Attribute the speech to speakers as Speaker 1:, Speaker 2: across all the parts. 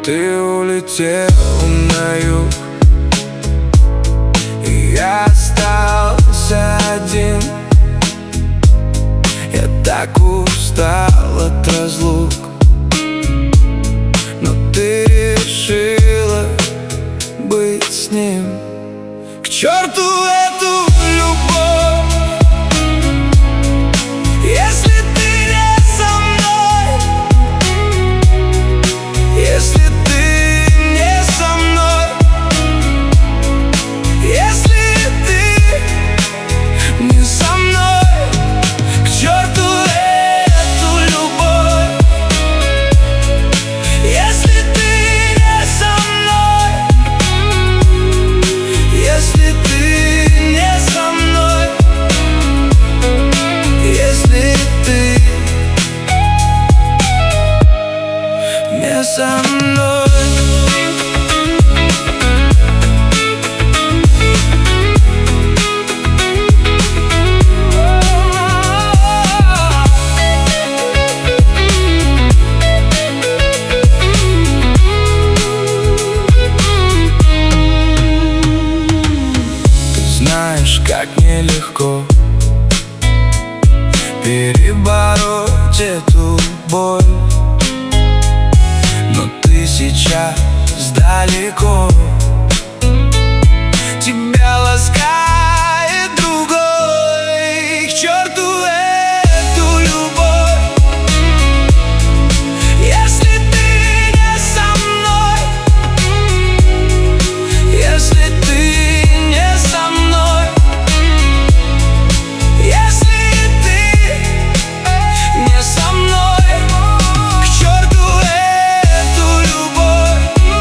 Speaker 1: Ты улетел на юг, и я остался один. Я так устал от разлук, но ты решила быть с ним. К черту эту любовь, если ты не со мной, если ты не со мной, если ты не со мной. К черту эту любовь, если ты не со мной, если ты не со мной, если ты не со мной. Знаешь, как нелегко перебороть эту боль, но ты сейчас далеко. Тебя ласкает другой. К черту эту любовь, если ты не со мной, если ты не со мной, если ты не со мной. К черту эту любовь,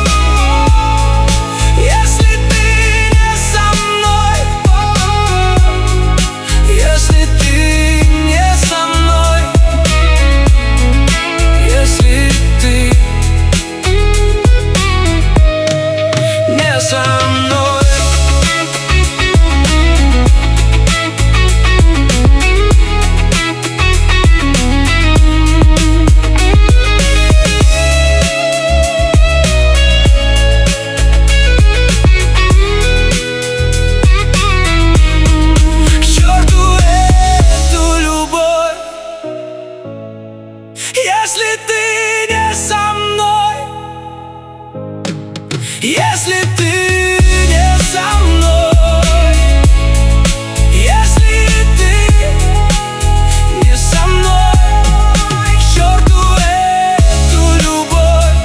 Speaker 1: если ты не со мной, если ты не со мной, если ты не со мной. Если ты не со мной, если ты не со мной, если ты не со мной. К черту эту любовь,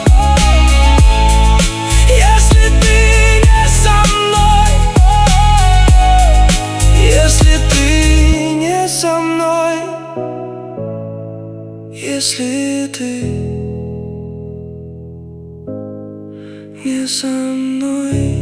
Speaker 1: если ты не со мной, если ты не со мной, если ты не со мной.